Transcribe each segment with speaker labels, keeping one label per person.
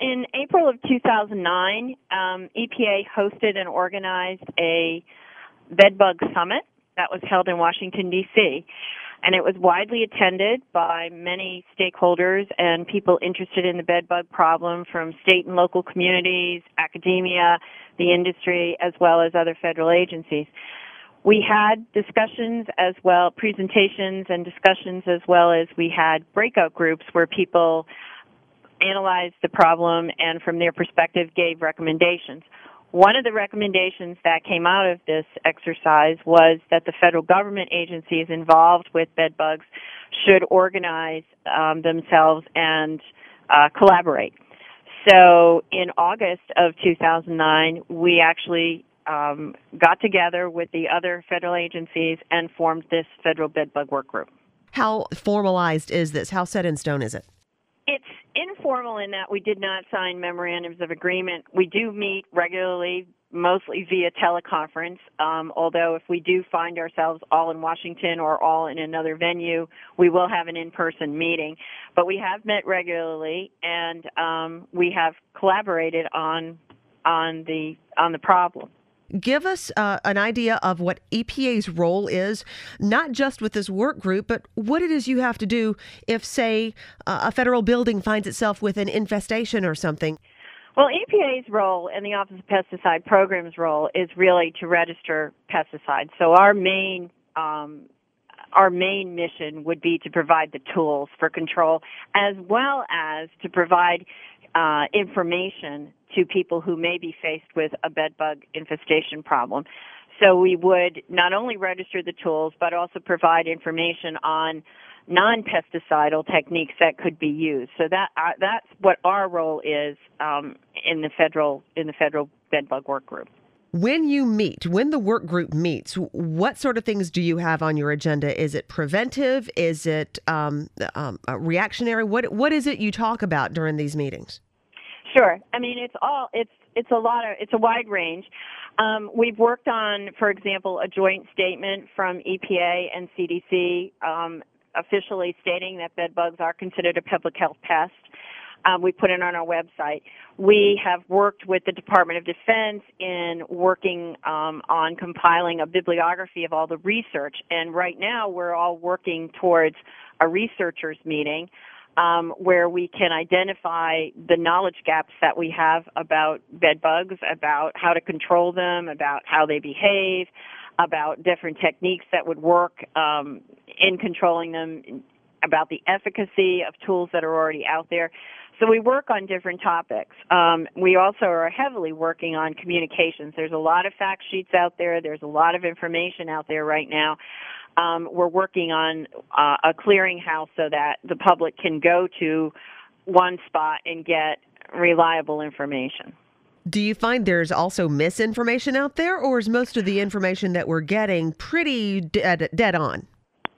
Speaker 1: In April of 2009, EPA hosted and organized a bedbug summit that was held in Washington, D.C., and it was widely attended by many stakeholders and people interested in the bedbug problem from state and local communities, academia, the industry, as well as other federal agencies. We had discussions as well, presentations and discussions, as well as we had breakout groups where people analyzed the problem and from their perspective gave recommendations. One of the recommendations that came out of this exercise was that the federal government agencies involved with bedbugs should organize themselves and collaborate. So in August of 2009, we actually got together with the other federal agencies and formed this federal bedbug work group.
Speaker 2: How formalized is this? How set in stone is it?
Speaker 1: It's informal in that we did not sign memorandums of agreement. We do meet regularly, mostly via teleconference, although if we do find ourselves all in Washington or all in another venue, we will have an in-person meeting. But we have met regularly, and we have collaborated on the problem.
Speaker 2: Give us an idea of what EPA's role is, not just with this work group, but what it is you have to do if, say, a federal building finds itself with an infestation or something.
Speaker 1: Well, EPA's role and the Office of Pesticide Programs' role is really to register pesticides. So our main mission would be to provide the tools for control, as well as to provide information to people who may be faced with a bedbug infestation problem. So we would not only register the tools, but also provide information on non-pesticidal techniques that could be used. So that's what our role is in the federal bedbug work group.
Speaker 2: When the work group meets, what sort of things do you have on your agenda? Is it preventive? Is it reactionary? What is it you talk about during these meetings?
Speaker 1: Sure. I mean, it's a wide range. We've worked on, for example, a joint statement from EPA and CDC officially stating that bedbugs are considered a public health pest. We put it on our website. We have worked with the Department of Defense in working on compiling a bibliography of all the research, and right now we're all working towards a researchers meeting where we can identify the knowledge gaps that we have about bedbugs, about how to control them, about how they behave, about different techniques that would work in controlling them, about the efficacy of tools that are already out there. So we work on different topics. We also are heavily working on communications. There's a lot of fact sheets out there. There's a lot of information out there right now. We're working on a clearinghouse so that the public can go to one spot and get reliable information.
Speaker 2: Do you find there's also misinformation out there, or is most of the information that we're getting pretty dead on?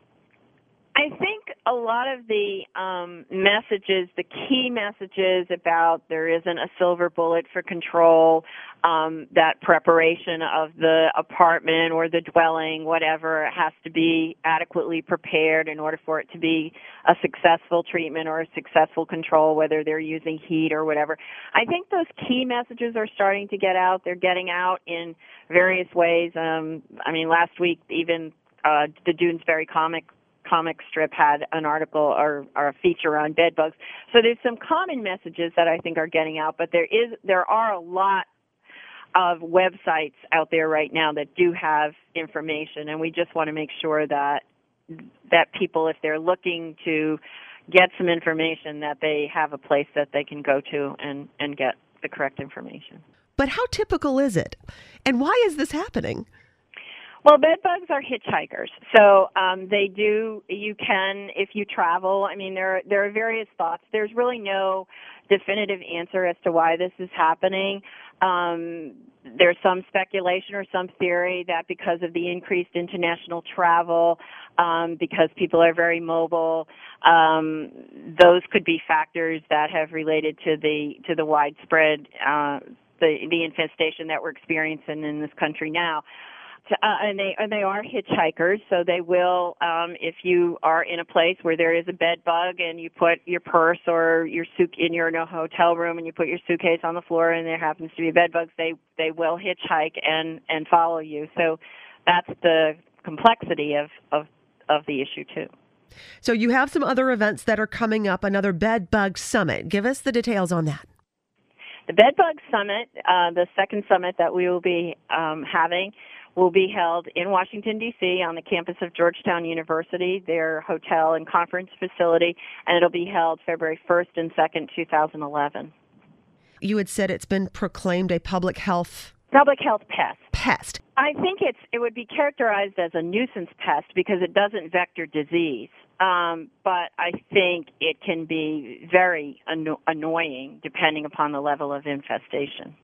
Speaker 1: I think a lot of the messages, the key messages about there isn't a silver bullet for control, that preparation of the apartment or the dwelling, whatever, has to be adequately prepared in order for it to be a successful treatment or a successful control, whether they're using heat or whatever. I think those key messages are starting to get out. They're getting out in various ways. Last week, even the Doonesbury comic strip had an article or a feature on bedbugs. So there's some common messages that I think are getting out, but there are a lot of websites out there right now that do have information, and we just want to make sure that people, if they're looking to get some information, that they have a place that they can go to and get the correct information.
Speaker 2: But how typical is it? And why is this happening?
Speaker 1: Well, bedbugs are hitchhikers, so you can, if you travel, there are various thoughts. There's really no definitive answer as to why this is happening. There's some speculation or some theory that because of the increased international travel, because people are very mobile, those could be factors that have related to the widespread the infestation that we're experiencing in this country now. and they are hitchhikers, so they will. If you are in a place where there is a bed bug and you put your purse or your you're in a hotel room and you put your suitcase on the floor and there happens to be bed bugs, they will hitchhike and follow you. So that's the complexity of the issue too.
Speaker 2: So you have some other events that are coming up. Another Bed Bug Summit. Give us the details on that.
Speaker 1: The Bed Bug Summit, the second summit that we will be having, will be held in Washington, D.C. on the campus of Georgetown University, their hotel and conference facility, and it'll be held February 1st and 2nd, 2011.
Speaker 2: You had said it's been proclaimed a public health
Speaker 1: Pest. I think it would be characterized as a nuisance pest because it doesn't vector disease. But I think it can be very annoying depending upon the level of infestation.